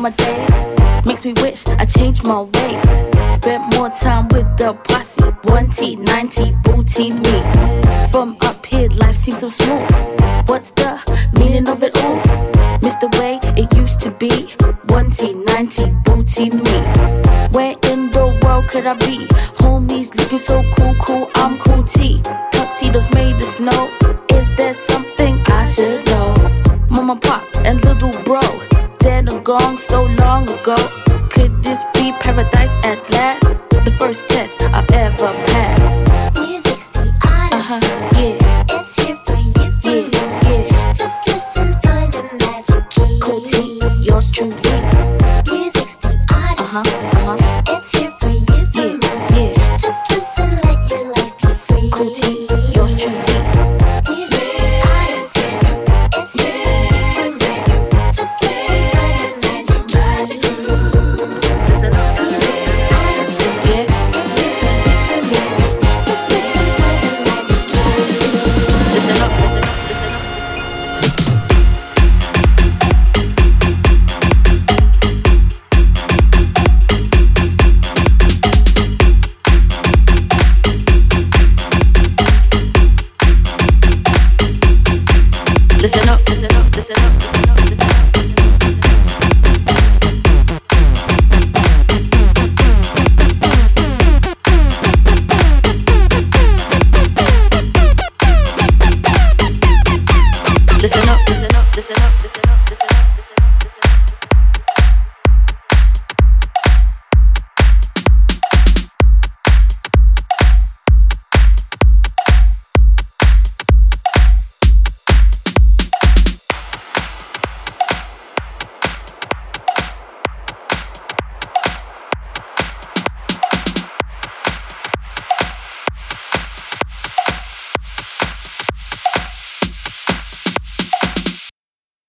my days. Makes me wish I changed my ways. Spent more time with the posse. 1T, 90, booty me. From up here, life seems so smooth. What's the meaning of it all? Miss the way it used to be. 1T, 90, booty me. Where in the world could I be? Homies looking so cool, I'm cool T. Tuxedos made of snow. Is there something I should know? Mama, pop, and little bro, dead and gone so long ago. Could this be paradise at last? The first test I've ever passed.